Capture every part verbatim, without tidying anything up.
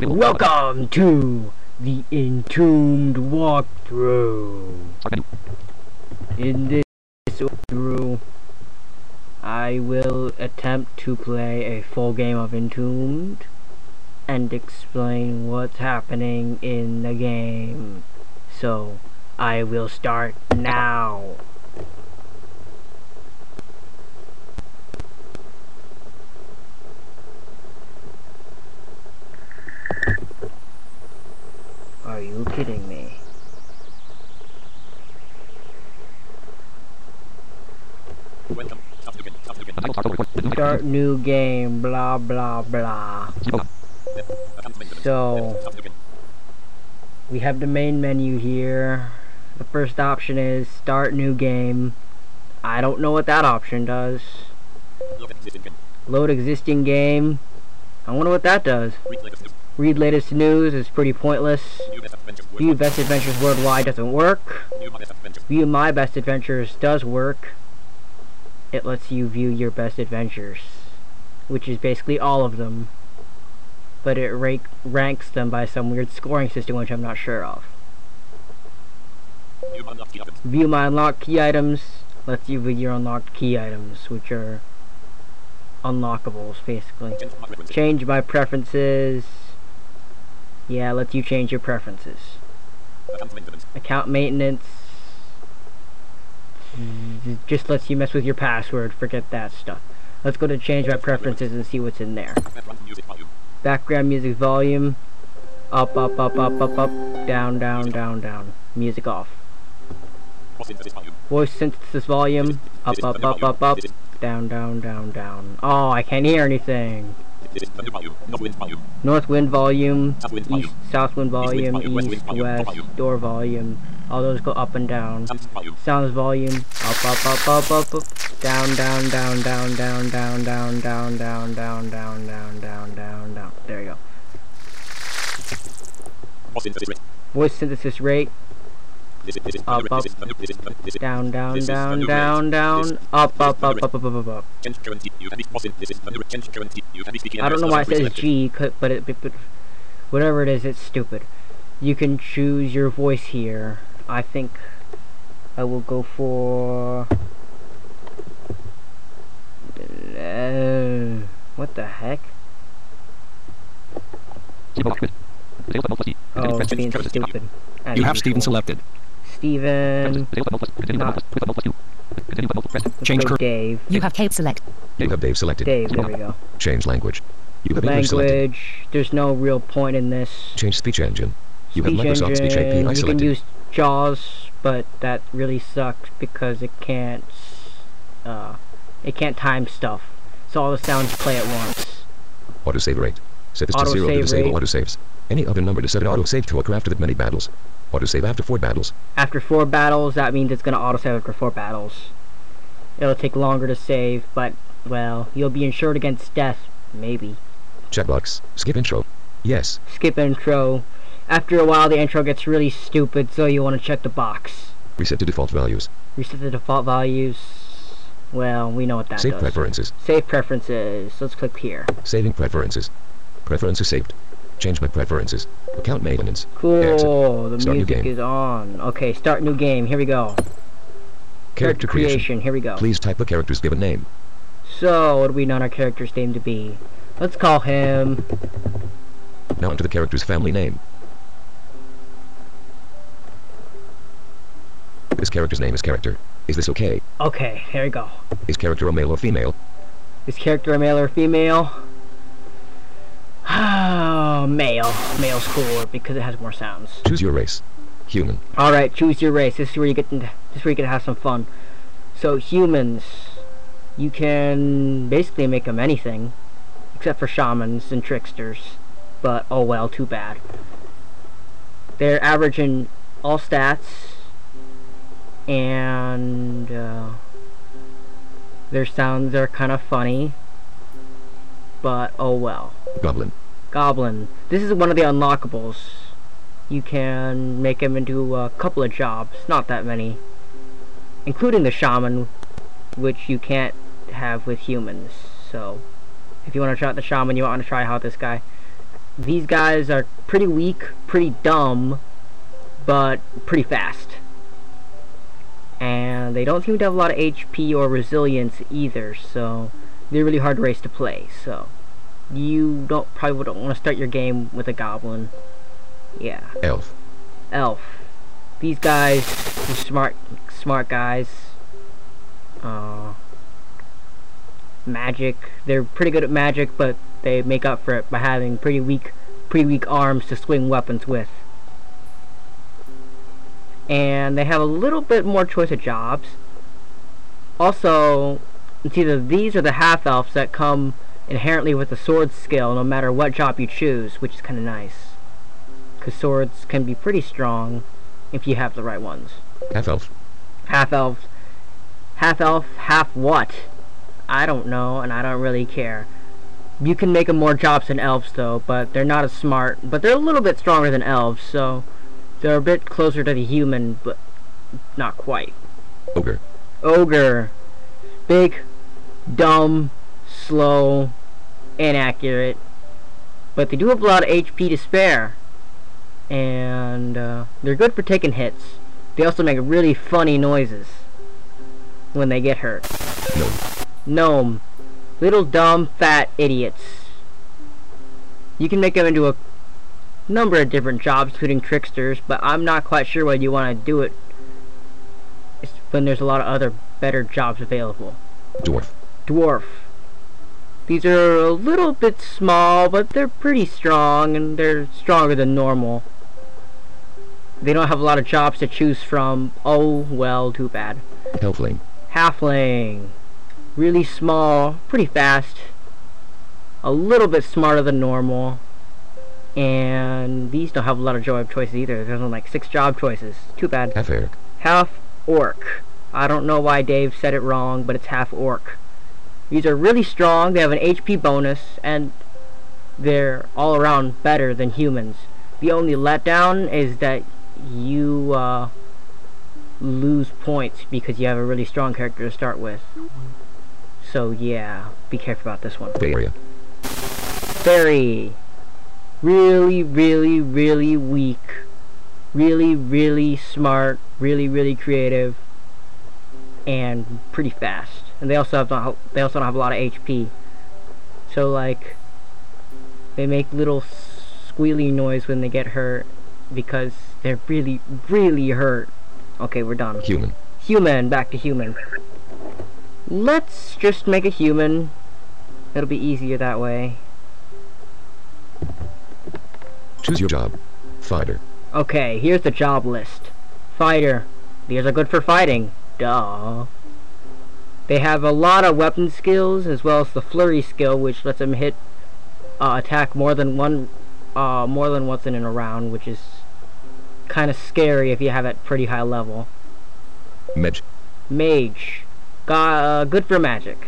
Welcome to the Entombed walkthrough. In this walkthrough, I will attempt to play a full game of Entombed and explain what's happening in the game. So, I will start now. Are you kidding me? Start new game, blah blah blah. So, we have the main menu here. The first option is start new game. I don't know what that option does. Load existing game. I wonder what that does. Read latest news is pretty pointless. View best adventures worldwide doesn't work. View my best adventures does work. It lets you view your best adventures, which is basically all of them. But it rank ranks them by some weird scoring system which I'm not sure of. View my unlocked key items lets you view your unlocked key items, which are unlockables basically. Change my preferences. Yeah, lets you change your preferences. Account maintenance just lets you mess with your password. Forget that stuff. Let's go to change my preferences and see what's in there. Background music volume. Up, up, up, up, up, up. Down, down, down, down. Music off. Voice synthesis volume. Up, up, up, up, up. Down, down, down, down. Oh, I can't hear anything. North wind volume, east, south wind volume, east, west, door volume. All those go up and down. Sounds volume, up, up, up, up, up, up. Down, down, down, down, down, down, down, down, down, down, down, down, down, down, down. There you go. Voice synthesis rate. Up, up, down, down, down, down, down, up, up, up, up, up, up, up, up. I don't know why it says G, but it, but whatever it is, it's stupid. You can choose your voice here. I think I will go for uh, what the heck? Oh, it's being stupid. You have Steven selected. Steven. Not. Change go Dave. You have Dave select. You have Dave selected. Dave, there we go. Change language. You have English Language. selected. There's no real point in this. Change speech engine. You Speech have Microsoft engine. Speech A P I You selected. can use JAWS, but that really sucks because it can't. Uh, it can't time stuff. So all the sounds play at once. Autosave rate. Set this to Auto zero to save disable rate. autosaves. Any other number to set it autosave to occur after that many battles. Autosave after four battles. After four battles, that means it's gonna autosave after four battles. It'll take longer to save, but well, you'll be insured against death, maybe. Checkbox. Skip intro. Yes. Skip intro. After a while, the intro gets really stupid, so you want to check the box. Reset to default values. Reset the default values. Well, we know what that Save does. preferences. Save preferences. Let's click here. Saving preferences. Preferences saved. Change my preferences. Account maintenance. Cool. Exit. The Start new music game. is on. Okay, start new game. Here we go. Character creation. Here we go. Please type a character's given name. So, what do we want our character's name to be? Let's call him... Now enter the character's family name. This character's name is character. Is this okay? Okay, here we go. Is character a male or female? Is character a male or female? Male. Male's cooler because it has more sounds. Choose your race. Human. Alright, choose your race. This is where you get to, this is where you get to have some fun. So, humans. You can basically make them anything. Except for shamans and tricksters. But, oh well, too bad. They're averaging all stats. And, uh, their sounds are kind of funny. But, oh well. Goblin. Goblin. This is one of the unlockables. You can make him into a couple of jobs. Not that many. Including the shaman, which you can't have with humans. So, if you want to try out the shaman, you want to try out this guy. these guys are pretty weak, pretty dumb, but pretty fast. And they don't seem to have a lot of H P or resilience either, so they're really hard race to play. So you don't probably don't want to start your game with a goblin. Yeah. Elf. Elf. These guys are smart, smart guys. Uh, magic. They're pretty good at magic, but they make up for it by having pretty weak, pretty weak arms to swing weapons with. And they have a little bit more choice of jobs. Also, it's either these or the half-elves that come inherently with the sword skill, no matter what job you choose, which is kind of nice. Because swords can be pretty strong if you have the right ones. Half-elf. Half-elf. Half-elf, half what? I don't know, and I don't really care. You can make them more jobs than elves, though, but they're not as smart. But they're a little bit stronger than elves, so they're a bit closer to the human, but not quite. Ogre. Ogre. Big, dumb, slow, inaccurate. But they do have a lot of H P to spare. And uh, they're good for taking hits. They also make really funny noises when they get hurt. Gnome. Gnome. Little dumb fat idiots. You can make them into a number of different jobs, including tricksters, but I'm not quite sure why you want to do it when there's a lot of other better jobs available. Dwarf. Dwarf. These are a little bit small, but they're pretty strong, and they're stronger than normal. They don't have a lot of jobs to choose from. Oh, well, too bad. Halfling. Halfling. Really small, pretty fast. A little bit smarter than normal. And these don't have a lot of job choices either. There's only like six job choices. Too bad. Half orc. Half orc. I don't know why Dave said it wrong, but it's half orc. These are really strong. They have an H P bonus, and they're all around better than humans. The only letdown is that you uh, lose points because you have a really strong character to start with. So yeah, be careful about this one. Bay Area. Fairy. Really, really, really weak. Really, really smart. Really, really creative. And pretty fast. And they also have not, they also don't have a lot of H P. So like, they make little squealy noise when they get hurt because they're really, really hurt. Okay, we're done. Human. Human. Back to human. Let's just make a human. It'll be easier that way. Choose your job. Fighter. Okay, here's the job list. Fighter. These are good for fighting. Duh. They have a lot of weapon skills, as well as the flurry skill, which lets them hit, uh, attack more than one, uh, more than once in a round, which is kind of scary if you have it pretty high level. Mage. Mage. Got, uh, good for magic.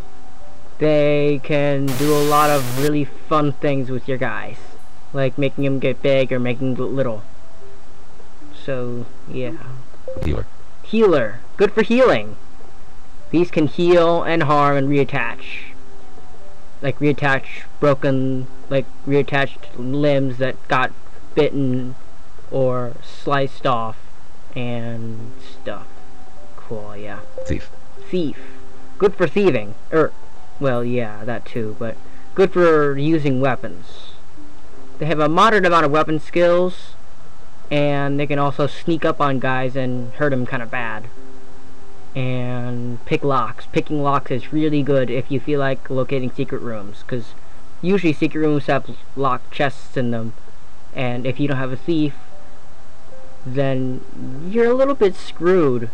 They can do a lot of really fun things with your guys, like making them get big or making them little. So, yeah. Healer. Healer. Good for healing. These can heal and harm and reattach. Like reattach broken, like reattached limbs that got bitten or sliced off and stuff. Cool, yeah. Thief. Thief. Good for thieving. Er, well, yeah, that too, but good for using weapons. They have a moderate amount of weapon skills, and they can also sneak up on guys and hurt them kind of bad. And pick locks. Picking locks is really good if you feel like locating secret rooms, because usually secret rooms have locked chests in them, and if you don't have a thief, then you're a little bit screwed.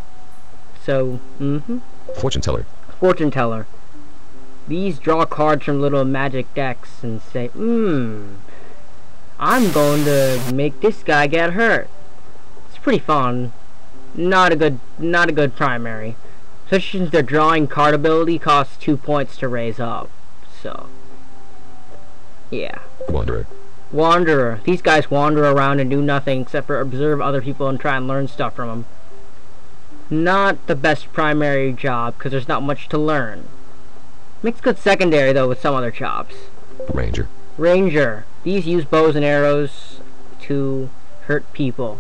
So, mm-hmm. Fortune teller. Fortune teller. These draw cards from little magic decks and say, hmm, I'm going to make this guy get hurt. It's pretty fun. Not a good, not a good primary. Especially since their drawing card ability costs two points to raise up. So, yeah. Wanderer. Wanderer. These guys wander around and do nothing except for observe other people and try and learn stuff from them. Not the best primary job, because there's not much to learn. Makes good secondary, though, with some other jobs. Ranger. Ranger. These use bows and arrows to hurt people.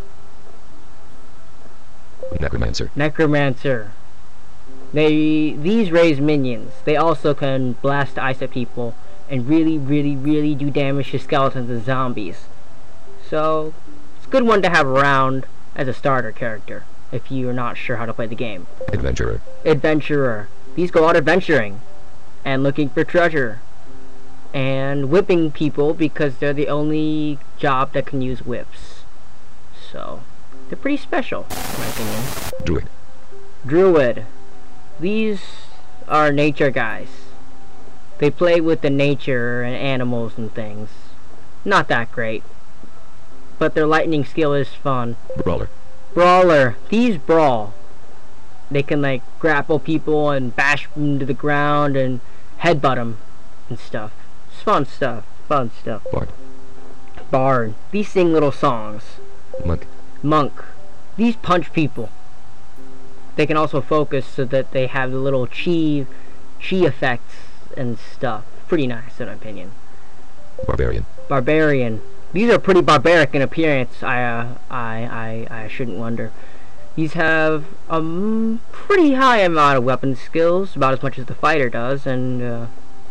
Necromancer. Necromancer. They these raise minions. They also can blast ice at people and really, really, really do damage to skeletons and zombies. So it's a good one to have around as a starter character if you're not sure how to play the game. Adventurer. Adventurer. These go out adventuring and looking for treasure and whipping people because they're the only job that can use whips. So they're pretty special, in my opinion. Druid. Druid. These are nature guys. They play with the nature and animals and things. Not that great, but their lightning skill is fun. Brawler. Brawler. These brawl. They can like grapple people and bash them to the ground and headbutt them and stuff. It's fun stuff. Fun stuff. Bard. Bard. These sing little songs. Monk. Monk. These punch people. They can also focus so that they have the little chi, chi effects and stuff. Pretty nice in my opinion. Barbarian. Barbarian. These are pretty barbaric in appearance. I, uh, I, I, I shouldn't wonder. These have a um, pretty high amount of weapon skills, about as much as the fighter does, and uh,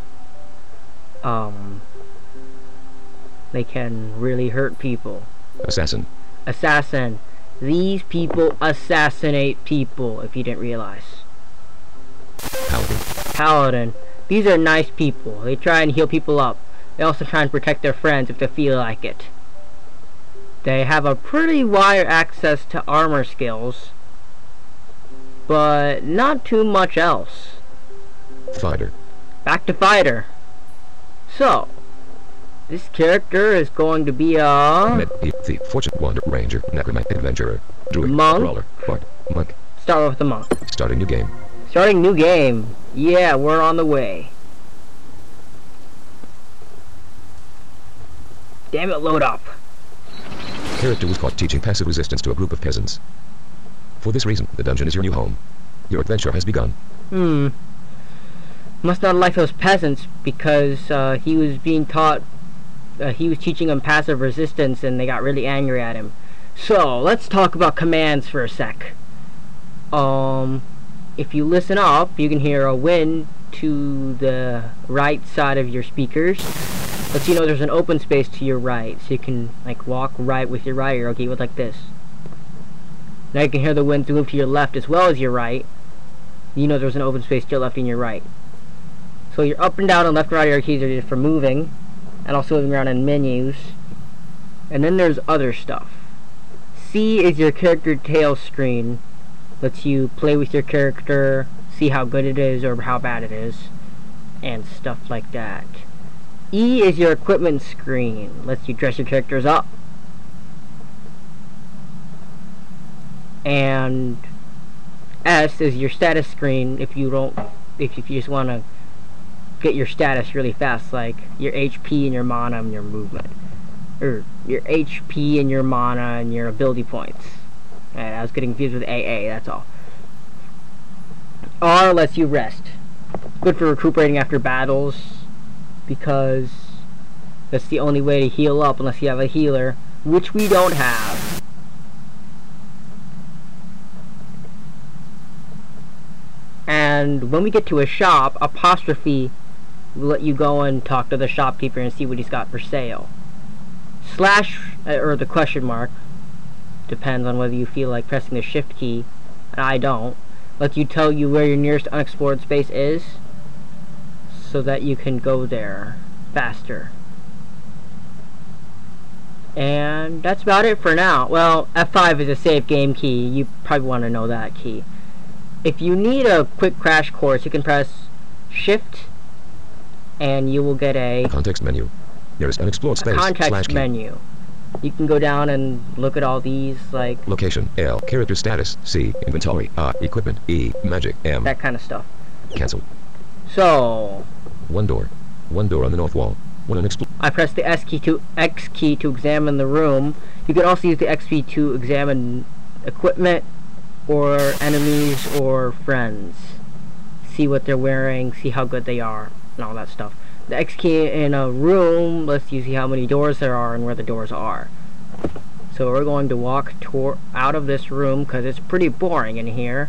um, they can really hurt people. Assassin. Assassin. These people assassinate people, if you didn't realize. Paladin. Paladin. These are nice people. They try and heal people up. They also try and protect their friends if they feel like it. They have a pretty wide access to armor skills, but not too much else. Fighter. Back to fighter. So, this character is going to be a... Med, thief, fortune, wander, ranger, necromancer, adventurer, druid, monk. brawler, bard, monk. Start with the monk. Starting new game. Starting new game. Yeah, we're on the way. Damn it, load up. Character was caught teaching passive resistance to a group of peasants. For this reason, the dungeon is your new home. Your adventure has begun. Hmm. Must not like those peasants because uh, he was being taught, uh, he was teaching them passive resistance and they got really angry at him. So, let's talk about commands for a sec. Um, if you listen up, you can hear a wind to the right side of your speakers. But you know there's an open space to your right, so you can like walk right with your right ear, okay, with like this. Now you can hear the wind move to your left as well as your right. You know there's an open space to your left and your right. So your up and down and left and right ear keys are just for moving, and also moving around in menus. And then there's other stuff. C is your character details screen. Lets you play with your character, see how good it is or how bad it is, and stuff like that. E is your equipment screen. Lets you dress your characters up. And S is your status screen if you don't, if, if you just want to get your status really fast, like your H P and your mana and your movement. Or your H P and your mana and your ability points. And I was getting confused with A A, that's all. R lets you rest. Good for recuperating after battles, because that's the only way to heal up unless you have a healer, which we don't have. And when we get to a shop, apostrophe will let you go and talk to the shopkeeper and see what he's got for sale. Slash, or the question mark, depends on whether you feel like pressing the shift key, and I don't, lets you tell you where your nearest unexplored space is, so that you can go there faster. And that's about it for now. Well, F five is a save game key. You probably want to know that key. If you need a quick crash course, you can press shift and you will get a context menu. Nearest unexplored space. Context menu. You can go down and look at all these, like location, L, character status, C, inventory, R, equipment, E, magic, M, that kind of stuff. Cancel. So, one door. One door on the north wall. One unexplored. I press the S key to X key to examine the room. You can also use the X key to examine equipment or enemies or friends. See what they're wearing, see how good they are, and all that stuff. the X key in a room lets you see how many doors there are and where the doors are. So we're going to walk tor out of this room because it's pretty boring in here.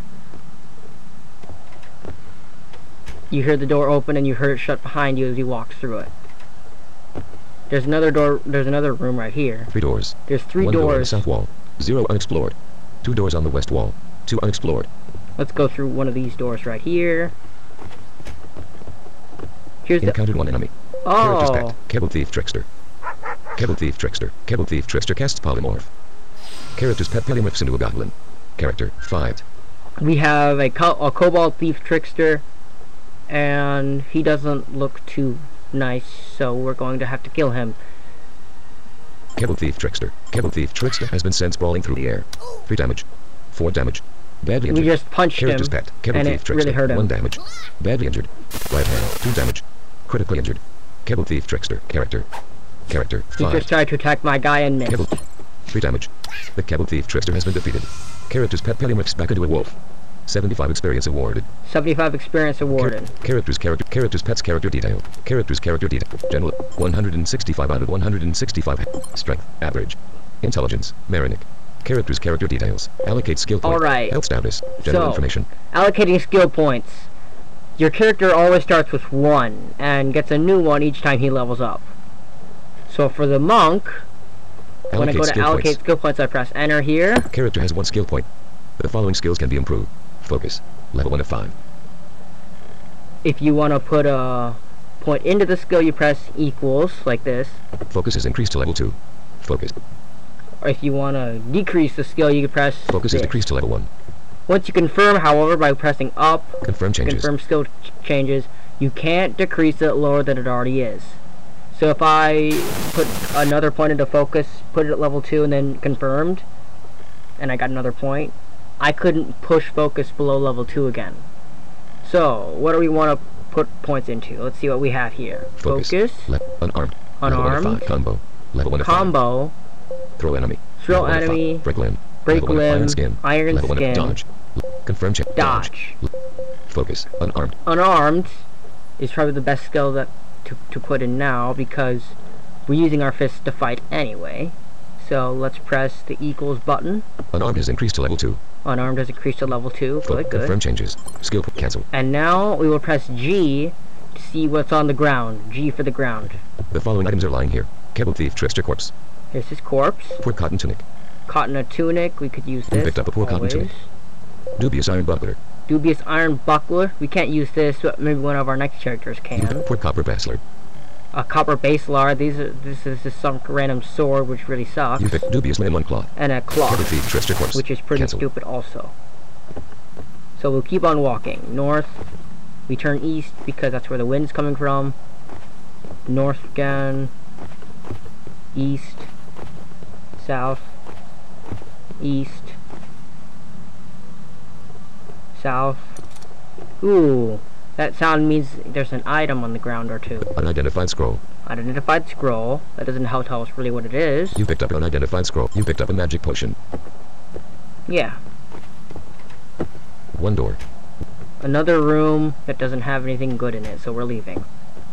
You hear the door open and you heard it shut behind you as you walk through it. There's another door, there's another room right here. Three doors. There's three One door on the doors. south wall. Zero unexplored. Two doors on the west wall. Two unexplored. Let's go through one of these doors right here. Here's the... Encountered one enemy. Character's Oh! pet. Kebble Thief Trickster. Kebble Thief Trickster. Kebble Thief Trickster casts Polymorph. Character's pet polymorphs into a goblin. Character five. We have a, co a Cobalt Thief Trickster, and he doesn't look too nice, so we're going to have to kill him. Kebble Thief Trickster. Kebble Thief Trickster has been sent sprawling through the air. Three damage. Four damage. Badly injured. We just punched Character's him, pet. Kebble and Thief it Trickster. really hurt him. One damage. Badly injured. Right hand. Two damage. Critically injured. Kebble Thief Trickster. Character. Character. He Five. just tried to attack my guy and missed. Kebble. Three damage. The Kebble Thief Trickster has been defeated. Character's pet polymorphs back into a wolf. seventy-five experience awarded. seventy-five experience awarded. Char characters character characters pets character detail. Characters character detail. General one hundred sixty-five out of one hundred sixty-five. Strength average. Intelligence Marinic. Characters character details. Allocate skill point. Alright. Health status. General So, information. allocating skill points. Your character always starts with one, and gets a new one each time he levels up. So for the monk, Allocate when I go to skill allocate points. skill points, I press enter here. Character has one skill point. The following skills can be improved. Focus. Level one of five. If you want to put a point into the skill, you press equals, like this. Focus is increased to level two. Focus. Or if you want to decrease the skill, you can press Focus this. is decreased to level one. Once you confirm, however, by pressing up, Confirm changes. confirm skill ch changes, you can't decrease it lower than it already is. So if I put another point into focus, put it at level two, and then confirmed, and I got another point, I couldn't push focus below level two again. So, what do we want to put points into? Let's see what we have here. Focus. Focus, Le unarmed. Level one of unarmed, five. Combo. Level one of five. combo, Throw enemy. throw Level one of five. enemy, Break limb. break Level one of limb, iron skin. iron Level one of skin, dodge. Confirm check. dodge. Focus. Unarmed. Unarmed is probably the best skill that to, to put in now, because we're using our fists to fight anyway. So let's press the equals button. Unarmed has increased to level two. Unarmed has increased to level two. Fo Good, good. Confirm changes. Skill cancel. And now we will press G to see what's on the ground. G for the ground. The following items are lying here. Kebble Thief Trickster corpse. Here's his corpse. Poor cotton tunic. Cotton a tunic. We could use this. picked up a poor cotton always. tunic. Dubious iron buckler. Dubious iron buckler. We can't use this, but maybe one of our next characters can. Poor copper bastard. A copper baselar. These are this is just some random sword, which really sucks. You picked dubious man one cloth. And a Kebble cloth, Thief Trickster corpse. which is pretty Cancel. stupid also. So we'll keep on walking. North. We turn east because that's where the wind's coming from. North again. East. South. East. South. Ooh. That sound means there's an item on the ground or two. Unidentified scroll. Unidentified scroll. That doesn't help tell us really what it is. You picked up an unidentified scroll. You picked up a magic potion. Yeah. One door. Another room that doesn't have anything good in it, so we're leaving.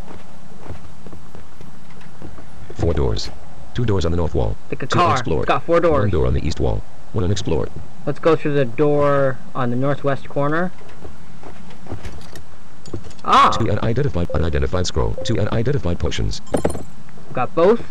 Four doors. Two doors on the north wall. Like a Two car. unexplored. It's got four doors. One door on the east wall. One unexplored. Let's go through the door on the northwest corner. Ah! Two unidentified unidentified scroll. Two unidentified potions. Got both.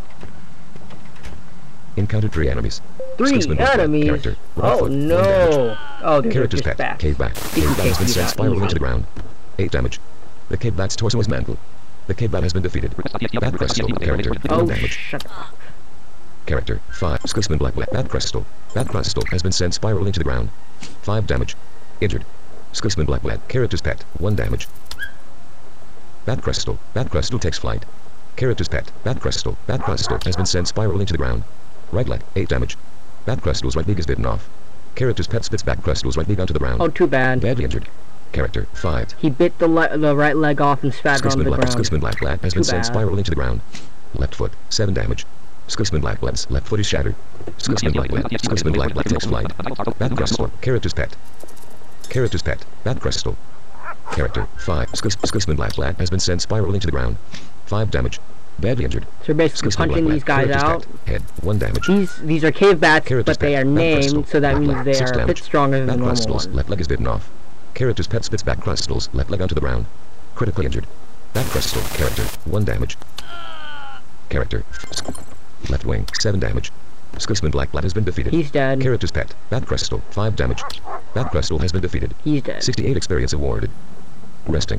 Encountered three enemies. Three Scotsman Black enemies! Character. Right Oh foot, one damage. no! Oh, they're Character's just pet. bats. Cave bat. Think you Cave bat can't has been do sent that spiraling easy. into the ground. Eight damage. The cave bat's torso is mangled. The cave bat has been defeated. Bat crystal. Character. Oh, One damage. shut up. Character. Five. Scotsman Black Black. Bat crystal. Bat crystal has been sent spiraling into the ground. Five damage. Injured. Scotsman Black Black. Character's pet. One damage. Bat crystal. Bat crystal takes flight. Character's pet. Bat crystal. Bat crystal has been sent spiraling to the ground. Right leg. Eight damage. Bat crystal's right leg is bitten off. Character's pet spits bat crystal's right leg onto the ground. Oh, too bad. Badly injured. Character. Five. He bit the le the right leg off and spat it on Scotsman the Black. ground. Scotsman Black Black has Too been sent bad. spiraling to the ground. Left foot. Seven damage. Scotsman Black Black's left foot is shattered. Scotsman Black Black. Scotsman Black Black takes flight. Bat crystal. Character's pet. Character's pet. Bat crystal. Character, five. Scus Scussman Black Black has been sent spiraling to the ground. five damage. Badly injured. So you're basically Scussman punching Black these Black. guys Character's out. pet. Head, one damage. These these are cave bats, Character's but they pet. are Back named, crystal. so that Black means Black. they Six are a bit damage. stronger than Back the normal crystals. one. Left leg is bitten off. Character's pet spits back crystals. Left leg onto the ground. Critically injured. Back crystal. Character, one damage. Character, left wing, seven damage. Scussman Black Black has been defeated. He's dead. Character's pet, Bat Crystal, five damage. Bat Crystal has been defeated. He's dead. sixty-eight experience awarded. Resting.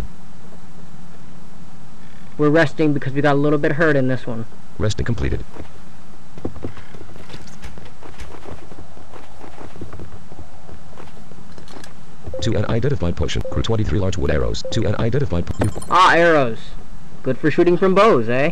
We're resting because we got a little bit hurt in this one. Resting completed. To an identified potion. Crew twenty-three large wood arrows. To an identified po- you Ah, arrows. Good for shooting from bows, eh?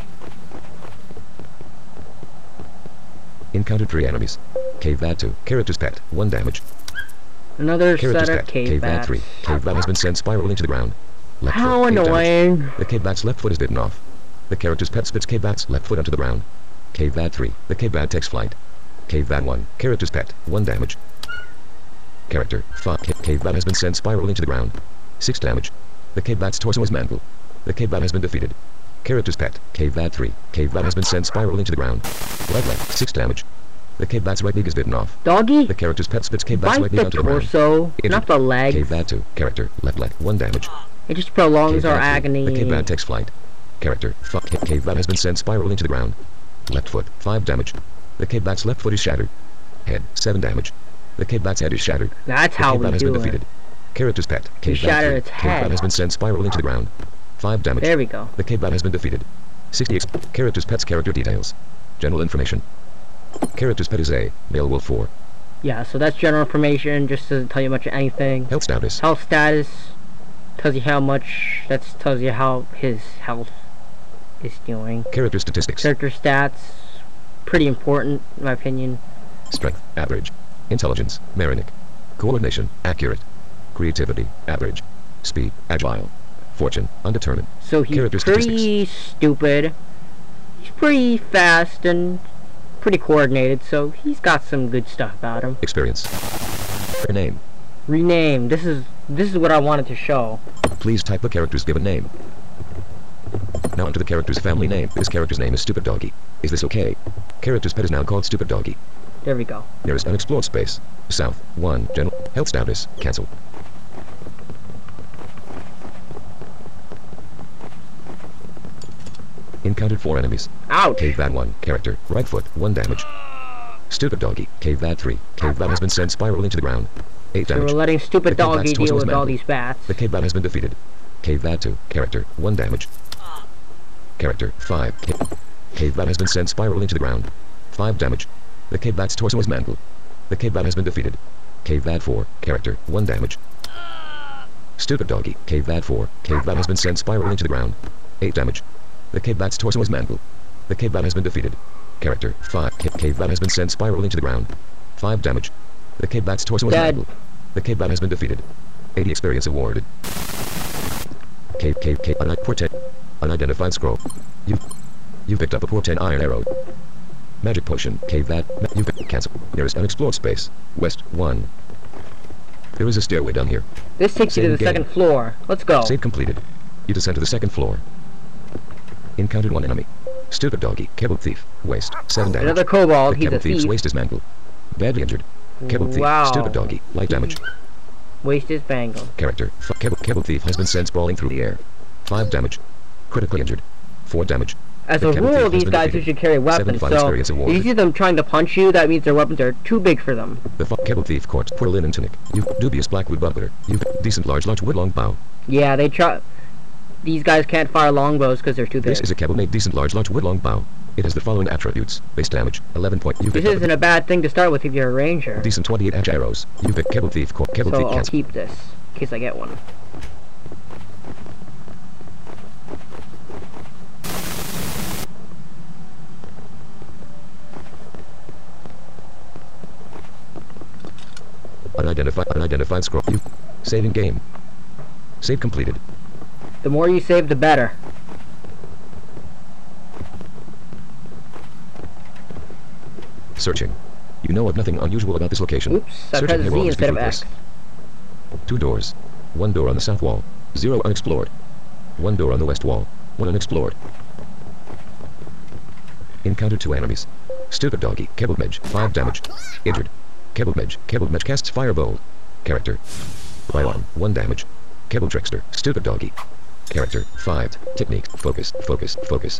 encountered three enemies. Cave Bat two. Character's pet, one damage. Another Character's set of pet, cave, Cave Bat bats. three. Cave Bat has been sent spiraling to the ground. Left How foot, eight damage. annoying. The Cave Bat's left foot is bitten off. The character's pet spits Cave Bat's left foot onto the ground. Cave Bat three. The Cave Bat takes flight. Cave Bat one. Character's pet, one damage. Character, five. Ca Cave Bat has been sent spiraling to the ground. six damage. The Cave Bat's torso is mangled. The Cave Bat has been defeated. Character's pet, Cave Bat three. Cave Bat has been sent spiraling to the ground. Right leg, six damage. The Cave Bat's right leg is bitten off. Doggy, The character's pet spits Cave Bat's bite right leg the onto the ground. torso, Injured. not the legs. Cave Bat two. Character, left leg, one damage. It just prolongs Cave our Bat three. agony. The Cave Bat takes flight. Character, fuck. Ca Cave Bat has been sent spiraling to the ground. Left foot, five damage. The Cave Bat's left foot is shattered. Head, seven damage. The Cave Bat's head is shattered. That's The how Cave we Bat has do been it. defeated. Character's pet, Cave Bat shattered three. its Cave head. Bat has been sent spiraling to the ground. five damage. There we go. The Cave Bat has been defeated. sixty X. Character's pet's character details. General information. Character's pet is a male wolf four. Yeah, so that's general information, just doesn't tell you much of anything. Health status. Health status tells you how much, that tells you how his health is doing. Character statistics. Character stats, pretty important in my opinion. Strength, average. Intelligence, Marinic. Coordination, accurate. Creativity, average. Speed, agile. Fortune, undetermined. So he's Character pretty stupid. He's pretty fast and pretty coordinated, so he's got some good stuff about him. Experience. Her name. Rename. This is this is what I wanted to show. Please type the character's given name. Now onto the character's family name. This character's name is Stupid Doggy. Is this okay? Character's pet is now called Stupid Doggy. There we go. There is unexplored space. South. one. General. Health status. Cancel. Encountered four enemies. Ouch! Cave Bat one. Character. Right foot. one damage. Stupid Doggy. Cave Bat three. Cave Bat has been sent spiraling to the ground. eight So we're damage. letting Stupid The Cave Doggy Bat's torso deal is with all mangled. these bats. The Cave Bat has been defeated. Cave Bat two. Character. one damage. Character. five. Ca Cave Bat has been sent spiraling to the ground. five damage. The Cave Bat's torso is mangled. The Cave Bat has been defeated. Cave Bat four. Character. one damage. Stupid Doggy. Cave Bat four. Cave Bat has been sent spiraling to the ground. eight damage. The Cave Bat's torso is mangled. The Cave Bat has been defeated. Character. five. Ca Cave Bat has been sent spiraling to the ground. five damage. The Cave Bat's torso is Dead. mangled. The Cave Bat has been defeated. eighty experience awarded. Cave, cave, cave, un portent, unidentified scroll. You, you picked up a portent iron arrow. Magic potion, Cave Bat, you cancel. There is unexplored space. West, one. There is a stairway down here. This takes you to Same the game. second floor. Let's go. Save completed. You descend to the second floor. Encountered one enemy. Stupid Doggy, Kebab Thief, waste, seven damage. Another kobold. The He's a Kebab Thief's thief. waist is mangled. Badly injured. Kebab Thief, Wow. Stupid Doggy, light damage. Waist is bangled. Character, Kebab, Kebab Thief has been sent sprawling through the air. five damage. Critically injured. four damage. As The a Kebab Thief rule, has these been guys defeated. usually carry weapons, seventy-five so experience if awarded. you see them trying to punch you, that means their weapons are too big for them. The fuck Kebab Thief court, poor linen tunic. You dubious blackwood butler. You decent large large wood long bow. Yeah, they try. These guys can't fire longbows because they're too big. This is a Kebab made decent large large wood long bow. It has the following attributes. Base damage, eleven point. You This picked up isn't a bad thing to start with if you're a ranger. decent twenty-eight edge arrows. You pick Kebab Thief court. Kebab So Thief I'll cancel. keep this in case I get one. Unidentified unidentified scroll. You saving game. Save completed. The more you save, the better. Searching. You know of nothing unusual about this location. Oops, I Searching pressed here Z will always be instead of X. fruitless. Two doors. One door on the south wall. zero unexplored. One door on the west wall. One unexplored. Encountered two enemies. Stupid doggy. Kebab Medj. Five damage. Injured. Kebab Medj. Kebab Medj casts Firebolt. Character. Right arm. One damage. Kebab Trickster. Stupid doggy. Character. Five. Technique. Focus. Focus. Focus.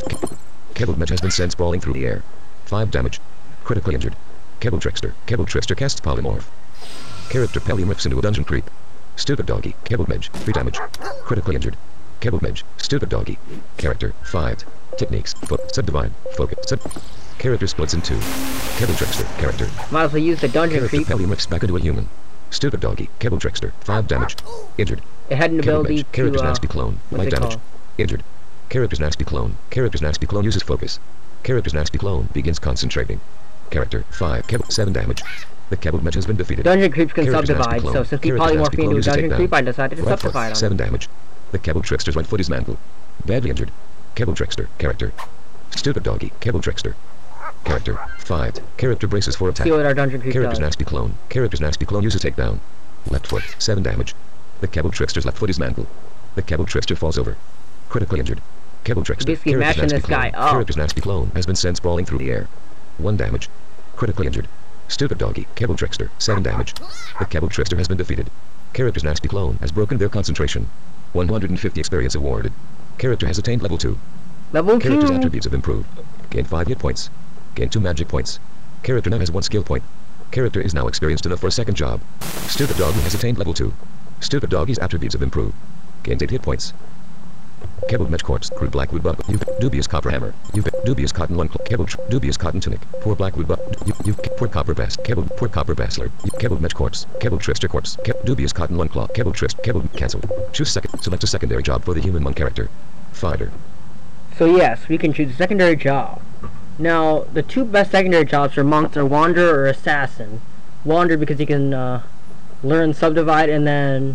Kebab Medj has been sent sprawling through the air. Five damage. Critically injured. Kebab Trickster. Kebab Trickster casts Polymorph. Character Pellium rips into a dungeon creep. Stupid doggy. Kebab Medj. Three damage. Critically injured. Kebab Medj. Stupid doggy. Character. Five. Techniques. Fo subdivide. Focus. Sub. Character splits in two. Kebab Trickster. Character. Might as well use the dungeon Character creep. Pellium rips back into a human. Stupid doggy. Kebab Trickster. Five damage. Injured. It had an Kebab ability Medj. to, Character's uh, nasty clone. what's Light it damage. called? Injured. Character's nasty clone. Character's nasty clone uses focus. Character's nasty clone begins concentrating. Character. Five. Kebab. Seven damage. The Kebab Medj has been defeated. Dungeon creeps can Character's nasty subdivide, clone. so since he Character's nasty polymorphed me clone into a uses dungeon takedown. creep, I decided to Right foot. subdivide on Seven him. damage. The Kebab Trickster's right foot is mangled. Badly injured. Kebab Trickster. Character. Stupid doggy. Kebab Trickster. Character. Five. Character braces for attack. See what our dungeon creep Character's does. nasty clone. Character's nasty clone uses takedown. Left foot. Seven damage. The Kebab Trickster's left foot is mangled. The Kebab Trickster falls over. Critically injured. Kebab Trickster. Basically Character's mashing nasty this guy clone. up. Character's nasty clone has been sent sprawling through the air. One damage. Critically injured. Stupid doggy. Kebab Trickster. Seven damage. The Kebab Trickster has been defeated. Character's nasty clone has broken their concentration. one hundred fifty experience awarded. Character has attained level two. Level Character's two. attributes have improved. Gain five hit points. Gain two magic points. Character now has one skill point. Character is now experienced enough for a second job. Stupid doggy has attained level two. Stupid doggy's attributes have improved. Gains eight hit points. Kebab Medj corpse. Crude blackwood buck. You dubious copper hammer. You dubious cotton one. Kebab tr- dubious cotton tunic. Poor blackwood buck. You you poor copper bast. Kebab poor copper bastard. Kebab Medj corpse. Kebab Trickster corpse. Ke- dubious cotton one claw. Kebab Trist. Kebab cancelled. Choose second. Select a secondary job for the human monk character. Fighter. So yes, we can choose a secondary job. Now, the two best secondary jobs for monks are Wanderer or Assassin. Wanderer because you can uh, learn Subdivide and then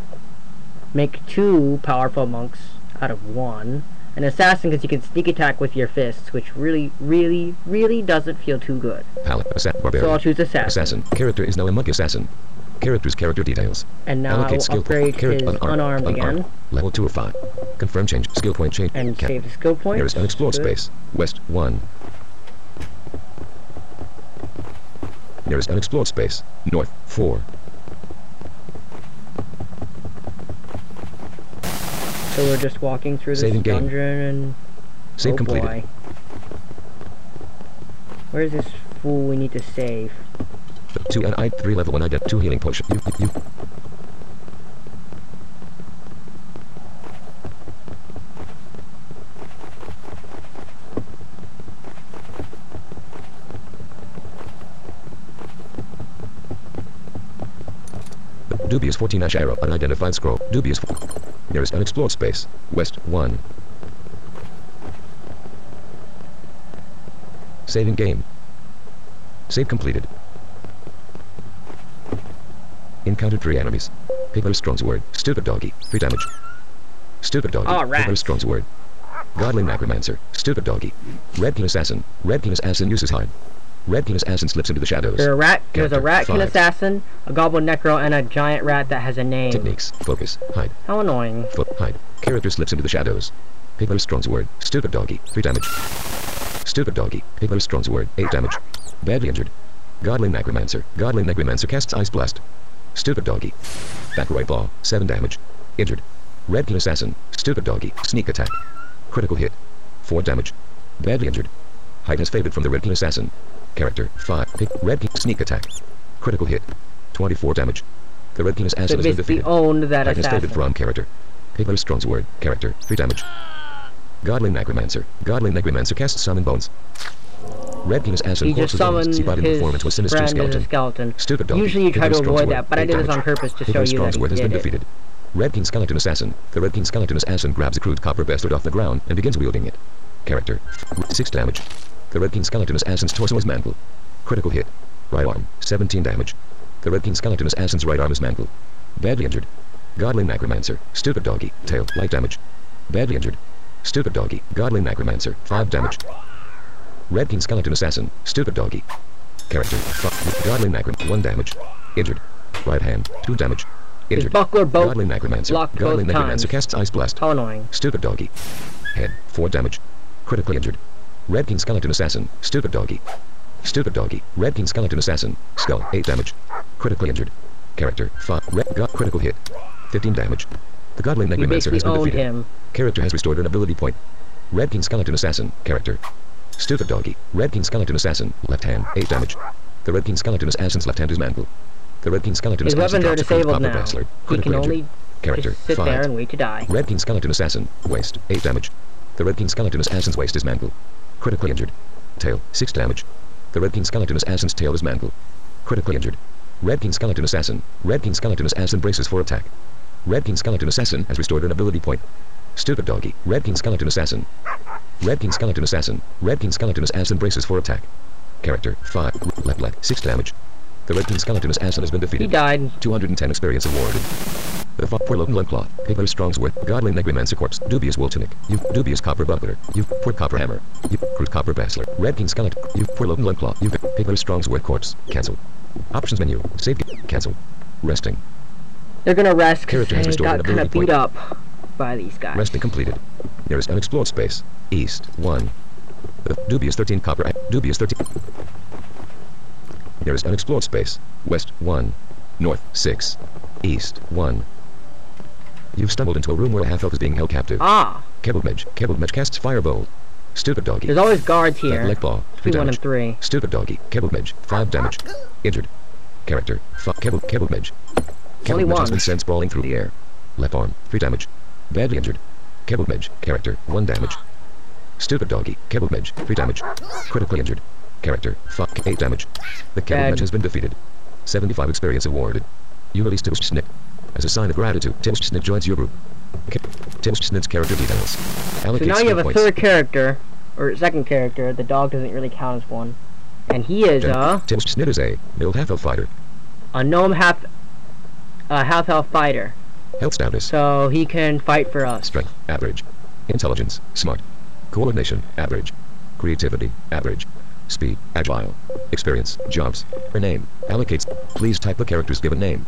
make two powerful monks out of one. And Assassin because you can sneak attack with your fists, which really, really, really doesn't feel too good. Palette. Assassin. Barbarian. So I'll choose Assassin. Assassin. Character is now a monk assassin. Character's character details. And now Allocate I will skill upgrade point. Character his unarmed, again. Level two of five. Confirm change. Skill point change. And Cap- save the skill point. There is unexplored Good. space. West one. There is unexplored space. North four. So we're just walking through this Saving game. dungeon and... Save oh completed. boy. Where's this fool we need to save? Two and I three level one I get two healing potion. You you Dubious fourteen ash arrow unidentified scroll. Dubious four. There is unexplored space. West one. Saving game. Save completed. Encountered three enemies. Pigler Strong's word. Stupid doggy. Three damage. Stupid doggy. Aw, rats. Pigler Strong's word. Godly Necromancer. Stupid doggy. Redkin Assassin. Redkin Assassin uses hide. Redkin Assassin slips into the shadows. There's a rat, there's a Character, ratkin five. assassin, a goblin necro, and a giant rat that has a name. Techniques. Focus. Hide. How annoying. Foot. Hide. Character slips into the shadows. Pigler Strong's word. Stupid doggy. Three damage. Stupid doggy. Pigler Strong's word. Eight damage. Badly injured. Godly Necromancer. Godly Necromancer casts Ice Blast. Stupid doggy. Back right paw. Seven damage. Injured. Redkin Assassin. Stupid doggy. Sneak attack. Critical hit. Four damage. Badly injured. Height has faded from the Redkin Assassin. Character. Five. Pick. Redkin. Sneak attack. Critical hit. Twenty-four damage. The Redkin Assassin So has been basically defeated. owned that Height has faded assassin. from character. Pigler Strong's word. Character. Three damage. Godly Necromancer. Godly Necromancer casts Summon Bones. Redkin Assassin He just summoned bones. See body his performance with sinister friend as skeleton. a skeleton. Stupid doggy. Usually you try Pigler to Strong's avoid word. that, but I Eight did this damage. on purpose to show Pigler you Strong's that word he has been did it. defeated. Redkin Skeleton Assassin. The Redkin Skeleton Assassin grabs a crude copper bastard off the ground and begins wielding it. Character. Six damage. The Redkin Skeleton Assassin's torso is mangled. Critical hit. Right arm. Seventeen damage. The Redkin Skeleton Assassin's right arm is mangled. Badly injured. Godly Necromancer. Stupid doggy. Tail. Light damage. Badly injured. Stupid doggy. Godly Necromancer. Five damage. Redkin Skeleton Assassin. Stupid doggy. Character. Five. Godly Necromancer. One damage. Injured. Right hand. Two damage. His Injured. buckler both Godly Necromancer. blocked Godly both Necromancer times. casts Ice Blast. How annoying. Stupid doggy. Head, four damage. Critically injured. Red King Skeleton Assassin. Stupid doggy. Stupid doggy. Red King Skeleton Assassin. Skull, eight damage. Critically injured. Character, five. Red, got critical hit. fifteen damage. The Godly You Necromancer basically has been owned defeated. him. Character has restored an ability point. Red King Skeleton Assassin. Character. Stupid doggy. Red King Skeleton Assassin. Left hand, eight damage. The Red King Skeleton Assassin's left hand is mangled. The Red King Skeleton His Assassin weapons are drops a critical disabled copper now. bachelor. He Critically can injured. only Character, just sit five. there and wait to die. Red King Skeleton Assassin, waist, eight damage. The Red King Skeleton Assassin's waist is mangled. Critically injured. Tail, six damage. The Red King Skeleton Assassin's tail is mangled. Critically injured. Red King Skeleton Assassin. Red King Skeleton Assassin braces for attack. Red King Skeleton Assassin has restored an ability point. Stupid doggy. Red King Skeleton Assassin. Red King Skeleton Assassin. Red King Skeleton Assassin braces for attack. Character, five. Left leg, six damage. The Red King Skeleton Assassin has been He defeated. died. two hundred ten experience awarded. The Fop Poor Logan Cloth, Pigler Strong's Worth, Godly Necromancer Corpse, Dubious Wool Tunic, you, Dubious Copper Buckler, you, Poor Copper Hammer, you, Crude Copper Bachelor, Red King Skeleton, you, Poor Logan Cloth, you, Pigler Strong's Worth Corpse, cancel. Options menu, save, cancel. Resting. They're gonna rest because Character has they restored got an kind of ability beat point. up by these guys. Resting completed. Nearest unexplored space, east, one. The Dubious thirteen Copper, Dubious thirteen. Nearest unexplored space, west, one. North, six. East, one. You've stumbled into a room where a half-elf is being held captive. Ah, Kebblemedge. Kebblemedge casts Firebolt. Stupid doggy. there's always guards here. Leg ball. Three Between one and damage. three. Stupid doggy. Kebblemedge. Five damage. Injured. Character. Fuck. Kebble. Kebblemedge. Only Kebblemedge one. has been sent sprawling through the air. Left arm. Three damage. Badly injured. Kebblemedge. Character. One damage. Stupid doggy. Kebblemedge. Three damage. Critically injured. Character. Fuck. Eight damage. The Bad. Kebblemedge has been defeated. seventy-five experience awarded. You release Tilsh Snip. As a sign of gratitude, Tilsh Snip joins your group. Tilsh Snip's character details. So Allocate now you skill have a points. third character, or second character. The dog doesn't really count as one. And he is a, Tilsh Snip is a middle half-elf fighter. a gnome half, a half-elf fighter. Health status. So he can fight for us. Strength, average. Intelligence, smart. Coordination, average. Creativity, average. Speed, agile. Experience, jumps. Her name, allocates. Please type the character's given name.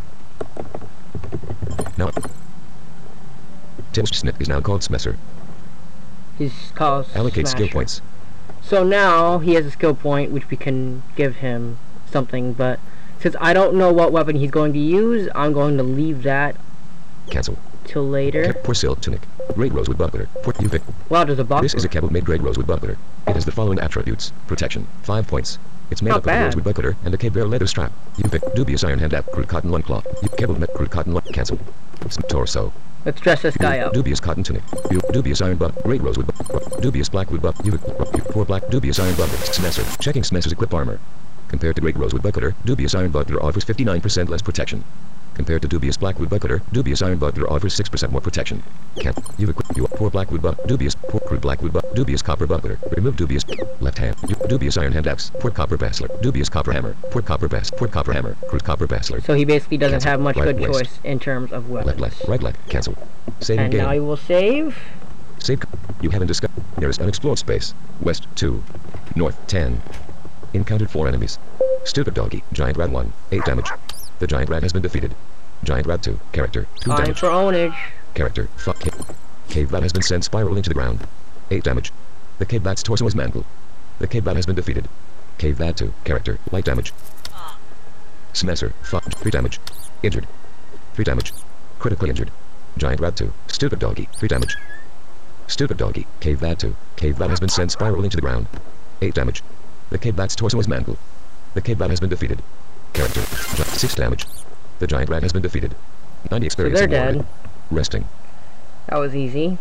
Now, Tilsh Snip is now called Smesser. He's called Allocate skill Smasher. points. So now he has a skill point which we can give him something, but since I don't know what weapon he's going to use, I'm going to leave that Cancel. till later. Poor Silk Tunic. Great Rosewood Buckler. Poor you pick. Wow, there's a box. This is a Kebblemade Great Rosewood Buckler. It has the following attributes. Protection, five points. It's made Not up bad. of a rosewood buckler and a cape bear leather strap. You pick Dubious Iron Hand App, Crude Cotton Loincloth. You Kebblemade Crude Cotton Loin. Cancel. Some torso. Let's dress this guy up. Dubious Cotton Tunic. You Dubious Iron Buck. Great Rosewood Buck. Dubious Blackwood Buck. You Poor Black Dubious Iron Buckler. Smesser. Checking Smesser's equip armor. Compared to Great Rosewood Buckler, Dubious Iron Buckler offers fifty-nine percent less protection. Compared to Dubious Blackwood Buckler, Dubious Iron Buckler offers six percent more protection. Can't. You've equipped your Poor Blackwood Buck. Dubious. Poor Crude Blackwood Buck. Dubious Copper Buckler. Remove Dubious. Left hand. You, Dubious Iron Hand Axe. Poor Copper Bachelor. Dubious Copper Hammer. Poor Copper Bass. Poor Copper Hammer. Crude Copper Bachelor. So he basically doesn't Cancel. have much Right good waist. choice in terms of Left weapons. left. Right left. Cancel. Saving And game. now he will save. Save. You haven't discovered. Nearest unexplored space. West two. North ten. Encountered four enemies. Stupid doggy. Giant rat one. eight damage. The giant rat has been defeated. Giant rat two. Character. two Time damage. for ownage. Character. Fuck cave. Cave bat has been sent spiraling to the ground. eight damage. The cave bat's torso is mangled. The cave bat has been defeated. Cave bat two. Character. Light damage. Smesser. Fuck. three damage. Injured. three damage. Critically injured. Giant rat two. Stupid doggy. three damage. Stupid doggy. Cave bat two. Cave bat has been sent spiraling to the ground. eight damage. The cave bat's torso is mangled. The cave bat has been defeated. Character. Gi- six damage. The giant rat has been defeated. ninety So experience they're awarded. dead. Resting. That was easy.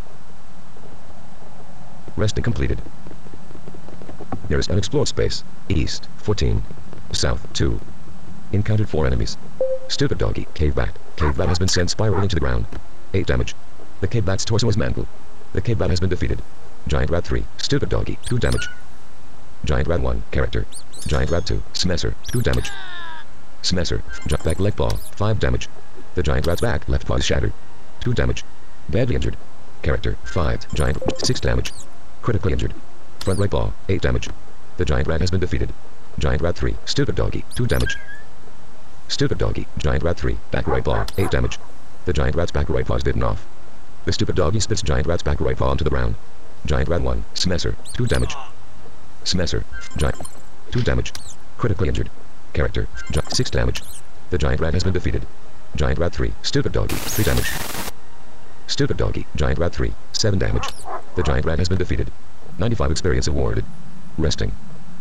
Resting completed. Nearest unexplored space. East. fourteen. South. two. Encountered four enemies. Stupid doggy. Cave bat. Cave bat has been sent spiraling to the ground. eight damage. The cave bat's torso is mangled. The cave bat has been defeated. Giant rat three. Stupid doggy. two damage. Giant rat one. Character. Giant rat two. Smesser. two damage. Smesser. Gi- back leg paw. five damage. The giant rat's back left paw is shattered. two damage. Badly injured. Character. five. Giant. six damage. Critically injured. Front right paw. eight damage. The giant rat has been defeated. Giant rat three. Stupid doggy. two damage. Stupid doggy. Giant rat three. Back right paw. eight damage. The giant rat's back right paw is bitten off. The stupid doggy spits giant rat's back right paw onto the ground. Giant rat one. Smesser. two damage. Smesser. Giant. two damage. Critically injured. Character. Gi six damage. The giant rat has been defeated. Giant rat three. Stupid doggy. three damage. Stupid doggy. Giant rat three. seven damage. The giant rat has been defeated. ninety-five experience awarded. Resting.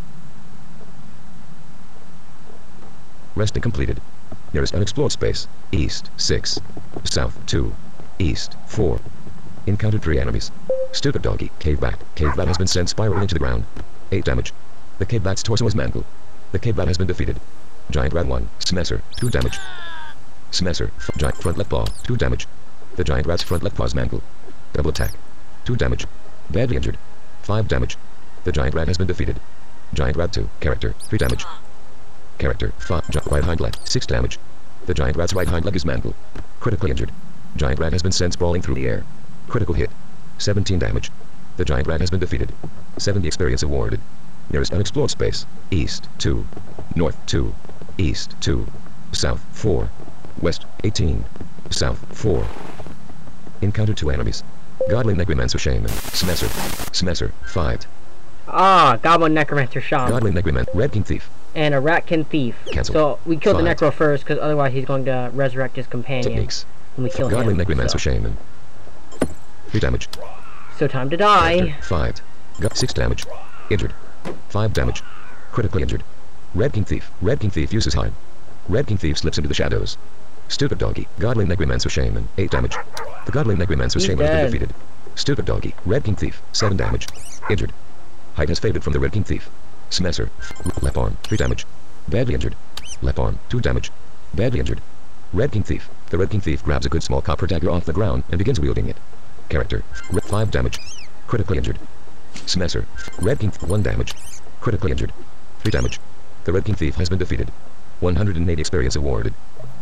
Resting completed. Nearest unexplored space. East, six. South, two. East, four. Encountered three enemies. Stupid doggy. Cave bat. Cave bat has been sent spiraling into the ground. eight damage. The cave bat's torso is mangled. The cave bat has been defeated. Giant rat one. Smesser. two damage. Smesser. Giant front left paw. two damage. The giant rat's front left paw is mangled. Double attack. two damage. Badly injured. five damage. The giant rat has been defeated. Giant rat two. Character. three damage. Character. five. Right hind leg. six damage. The giant rat's right hind leg is mangled. Critically injured. Giant rat has been sent sprawling through the air. Critical hit. seventeen damage. The giant rat has been defeated. seventy experience awarded. Nearest unexplored space. East, two. North, two. East, two. South, four. West, eighteen. South, four. Encountered two enemies. Godling Necromancer Shaman. Smesser. Smesser, five. Ah, Goblin Necromancer Shaman. Godling Necromancer. Red King Thief. And a Ratkin Thief. Cancel. So we killed Five. the Necro first, because otherwise he's going to resurrect his companion. Techniques. When we kill Godling him. Necromancer So. Shaman. three damage. so time to die. Character, five. Got six damage. Injured. five damage. Critically injured. Red King Thief. Red King Thief uses hide. Red King Thief slips into the shadows. Stupid doggy. Godling Necromancer Shaman. eight damage. The Godling Necromancer He's Shaman has dead. been defeated. Stupid doggy. Red King Thief. seven damage. Injured. Height has faded from the Red King Thief. Smesser. Left arm. three damage. Badly injured. Left arm. two damage. Badly injured. Red King Thief. The Red King Thief grabs a good small copper dagger off the ground and begins wielding it. Character. five damage. Critically injured. Smesser. Red King. one damage. Critically injured. three damage. The Red King Thief has been defeated. one hundred eighty experience awarded.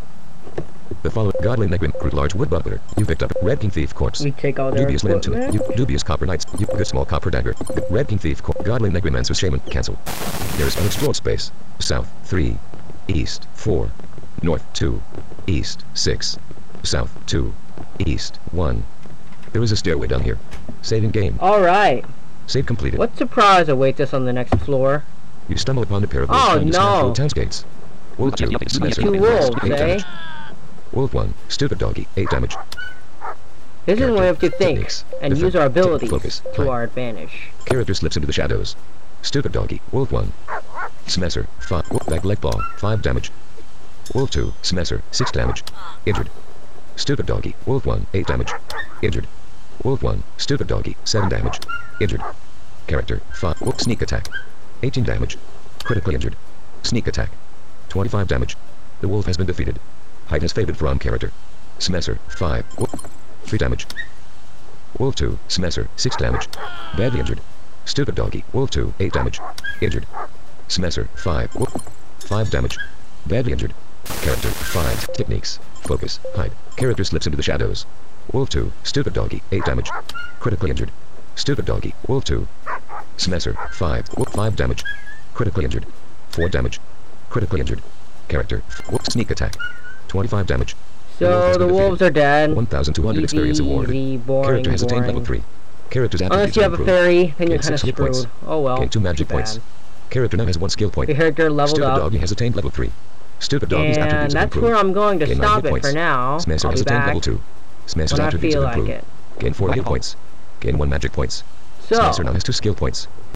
The following Godling Necromancer large wood buckler. You picked up Red King Thief corpse. We take all their Dubious limb to equipment. you. Dubious copper knights. You good small copper dagger. Red King Thief corpse. Godling Necromancer Shaman. Cancel. There is unexplored space. South three. East four. North two. East six. South two. East one. There is a stairway down here. Saving game. Alright. Save completed. What surprise awaits us on the next floor? You stumble upon a pair of Oh, wolves trying to smash no. old town gates. Wolf two. Smesser. Two wolves, eight eh? damage. Wolf one. Stupid doggy. eight damage. This is when we have to Character, think techniques, and defend, use our abilities focus, to hide. our advantage. Character slips into the shadows. Stupid doggy. Wolf one. Smesser. five. Wolf back leg ball. five damage. Wolf two. Smesser. six damage. Injured. Stupid doggy. Wolf one. eight damage. Injured. Wolf one. Stupid doggy. seven damage. Injured. Character. five. Wolf sneak attack. eighteen damage. Critically injured. Sneak attack. twenty-five damage. The wolf has been defeated. Height has faded from character. Smesser. five. Wolf. three damage. Wolf two. Smesser. six damage. Badly injured. Stupid doggy. Wolf two. eight damage. Injured. Smesser. five. Wolf. five damage. Badly injured. Character. five. Techniques. Focus. Hide. Character slips into the shadows. Wolf two. Stupid doggy. eight damage. Critically injured. Stupid doggy. Wolf two. Smesser. five. Wolf. five damage. Critically injured. four damage. Critically injured. Character. Wolf. Sneak attack. twenty-five damage. So the wolves are dead. one thousand two hundred Easy, experience awarded. easy, boring, Character has attained boring. level three. Character's attributes Unless you have a improved. fairy, then you're Gain kind of six hit screwed. points. Oh well. Gain two magic too points. bad. Character now has one skill point. The character leveled Stupid up. doggy has attained level three. Stupid doggy's And attributes have that's improved. where I'm going to Gain nine stop hit it points. for now. Smasher I'll has be attained back level two. Smasher's when I attributes feel have like improved. it. Gain four hit Wow. points. Gain one magic points. So, Smasher now has two skill points.